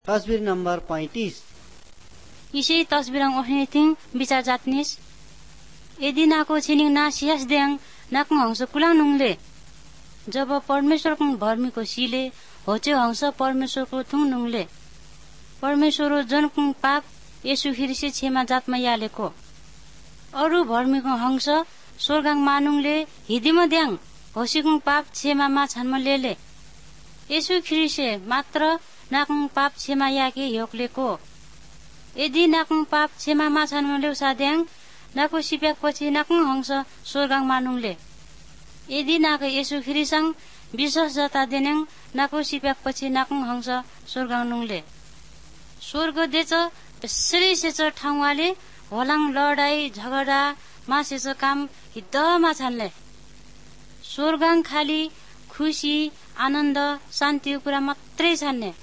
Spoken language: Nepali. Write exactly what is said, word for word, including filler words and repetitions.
तस्बिर नंबर पैंतीस। इसे तस्बिरंग ओहने थिंग बिचार जातनिस यदि नाको छिनिङ ना सियास देङ नाकु हंस कुलाङ नुङले जब परमेश्वरको भर्मीको सिले होचे हंस परमेश्वरको थुङ नुङले परमेश्वर जनको पाप यसु ख्रीष्ट क्षमा जातमा यालेको अरु भर्मीको हंस स्वर्गाङ मानुङले हिदिम द्याङ होसीको पाप क्षमामा छन्म लेले यसु ख्रीष्ट मात्र नाकु पाप क्षमा याके योक्लेको यदि नाकु पाप क्षमामा छन्म लेउसा द्याङ नाकु सिप्याक पछि नाकु हंस स्वर्गाङ मानुङले यदि नाक यसु ख्रीष्टसँग विश्वास जता देनेङ नाकु सिप्याक पछि नाकु हंस स्वर्गाङ नुङले स्वर्ग देच बेसरी सेच ठाउँवाले होलाङ लडाई झगडा मासेच काम हिद्दमा छन्ले स्वर्गाङ खाली खुसी आनन्द शान्ति कुरा मात्रै छन्ने